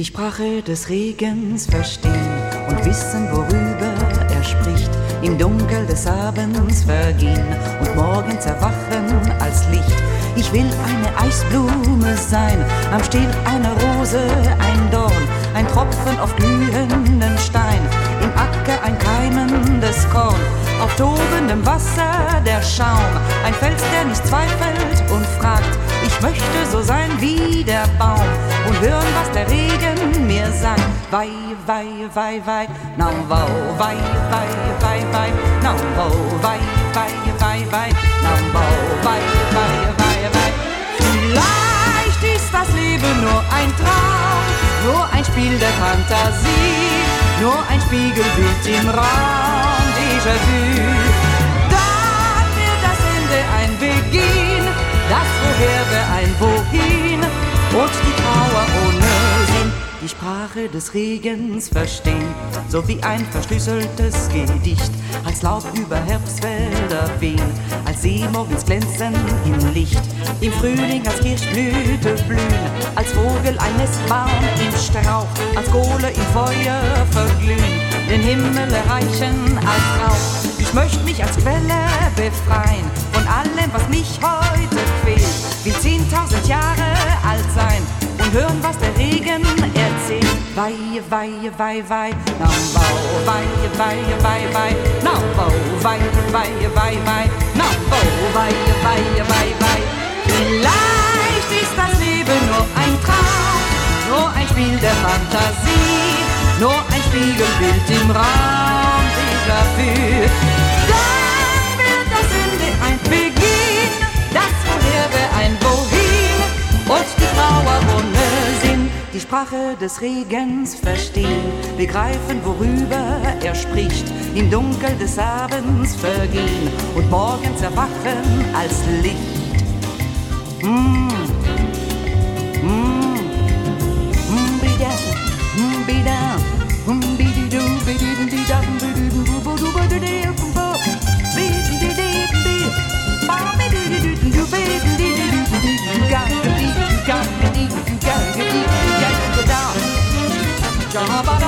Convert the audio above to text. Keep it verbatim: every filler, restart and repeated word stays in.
Sprache des Regens verstehen und wissen, worüber er spricht, im Dunkel des Abends vergehen und morgens erwachen als Licht. Ich will eine Eisblume sein, am Stiel einer Rose ein Dorn, ein Tropfen auf glühenden Stein, im Acker ein keimendes Korn, auf tobendem Wasser der Schaum, ein Fels, der nicht zweifelt und fragt, ich möchte so sein wie der Baum und hören, was der Regen mir sagt. Wei, wei, wei, wei, now wow, wei, wei, wei, wei, now wow, wei, wei, wei, wei, now wow, wei, wei, wei, wei. Vielleicht ist das Leben nur ein Traum, nur ein Spiel der Fantasie, nur ein Spiegelbild im Raum, Déjà-vu. Dann wird das Ende ein Beginn, das Woher ein Wohin und die Trauer ohne Sinn. Die Sprache des Regens verstehen, so wie ein verschlüsseltes Gedicht, als Laub über Herbstwälder wehen, als Seemorgens glänzen im Licht, im Frühling als Kirschblüte blühen, als Vogel ein Nestbaum im Strauch, als Kohle im Feuer verglühen, den Himmel erreichen als Rauch. Ich möchte mich als Quelle befreien von allem, was mich heute quält, will zehntausend Jahre alt sein und hören, was der Regen erzählt. Wei, wei, wei, wei, now wow, wei, wei, wei, wei, now wow, wei, wei, wei, wei, now wow, wei, wei, wei, wei. Vielleicht ist das Leben nur ein Traum, nur ein Spiel der Fantasie, nur ein Spiegelbild im Raum, Déjà-vu. Dann wird das Ende ein Beginn, das Woher ein Wohin und die Trauer ohne Sinn. Die Sprache des Regens verstehen, begreifen, worüber er spricht, im Dunkel des Abends vergehen und morgens erwachen als Licht. Mm. Mm. Mm, be down, mm, be down, mm, be do, be do, be down, be do, be do, be do, be do, be do, be do,